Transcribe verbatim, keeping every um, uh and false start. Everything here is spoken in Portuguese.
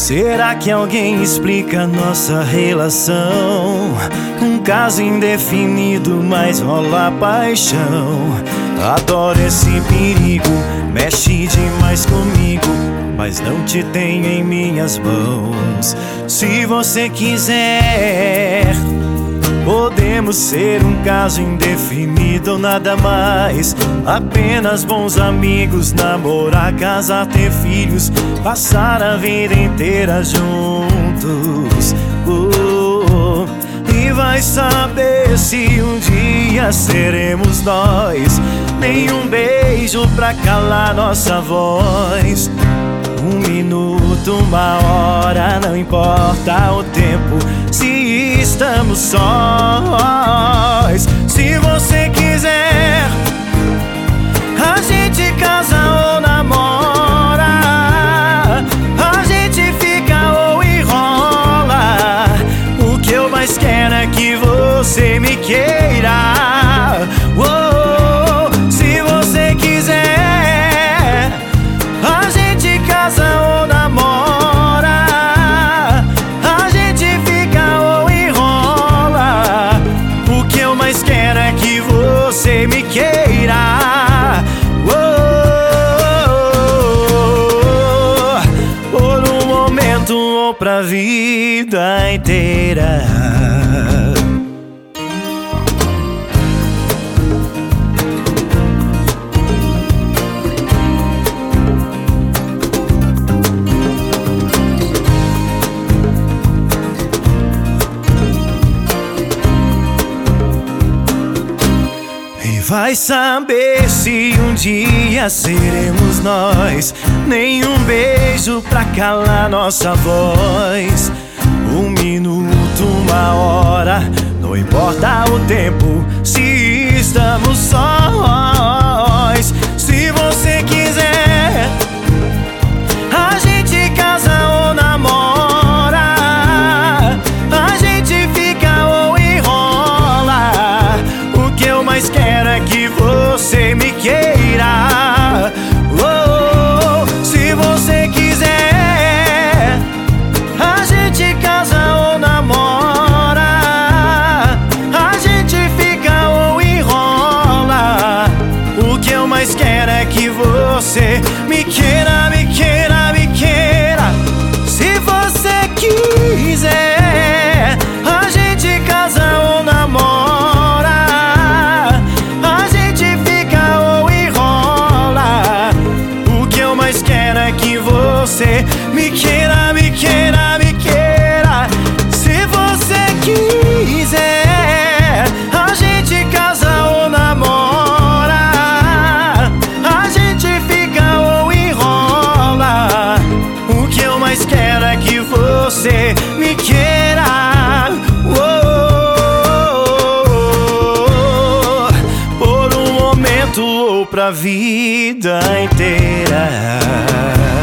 Será que alguém explica nossa relação? Um caso indefinido, mas rola paixão. Adoro esse perigo, mexe demais comigo, mas não te tenho em minhas mãos. Se você quiser, podemos ser um caso indefinido ou nada mais. Apenas bons amigos, namorar, casar, ter filhos, passar a vida inteira juntos. uh, E vai saber se um dia seremos nós. Nenhum beijo pra calar nossa voz. Um minuto, uma hora, não importa o tempo, se estamos sós. Se você quiser, a gente casa ou namora, a gente fica ou enrola. O que eu mais quero é que você me queira. Oh, se você quiser, a gente casa ou namora, a gente fica ou enrola. O que eu mais quero é que você me queira. Oh, por um momento ou pra vida inteira. Vai saber se um dia seremos nós. Nenhum beijo pra calar nossa voz. Um minuto, uma hora, não importa o tempo, se estamos sós. Se você quiser, a gente casa ou namora, a gente fica ou enrola. O que eu mais quero é que você me queira. Oh, se você quiser, a gente casa ou namora, a gente fica ou enrola. O que eu mais quero é que você me queira, me queira, me queira. Se você quiser, a gente casa ou namora, a gente fica ou enrola. O que eu mais quero é que você me queira, me queira, me queira. Se você quiser, a gente casa ou namora, a gente fica ou enrola. O que eu mais quero é que você me queira. Oh, por um momento ou pra vida inteira.